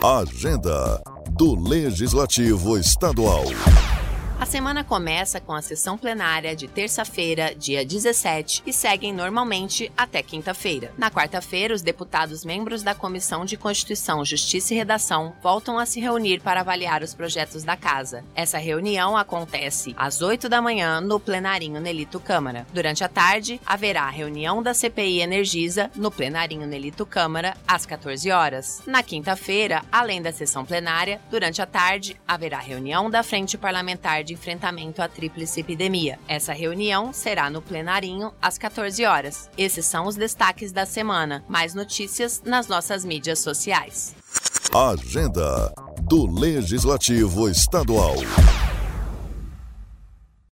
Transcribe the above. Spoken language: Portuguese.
Agenda do Legislativo Estadual. A semana começa com a sessão plenária de terça-feira, dia 17, e seguem normalmente até quinta-feira. Na quarta-feira, os deputados membros da Comissão de Constituição, Justiça e Redação voltam a se reunir para avaliar os projetos da Casa. Essa reunião acontece às 8 da manhã no plenarinho Nelito Câmara. Durante a tarde, haverá a reunião da CPI Energisa no plenarinho Nelito Câmara às 14 horas. Na quinta-feira, além da sessão plenária, durante a tarde, haverá reunião da Frente Parlamentar de Enfrentamento à Tríplice Epidemia. Essa reunião será no plenarinho às 14 horas. Esses são os destaques da semana. Mais notícias nas nossas mídias sociais. Agenda do Legislativo Estadual.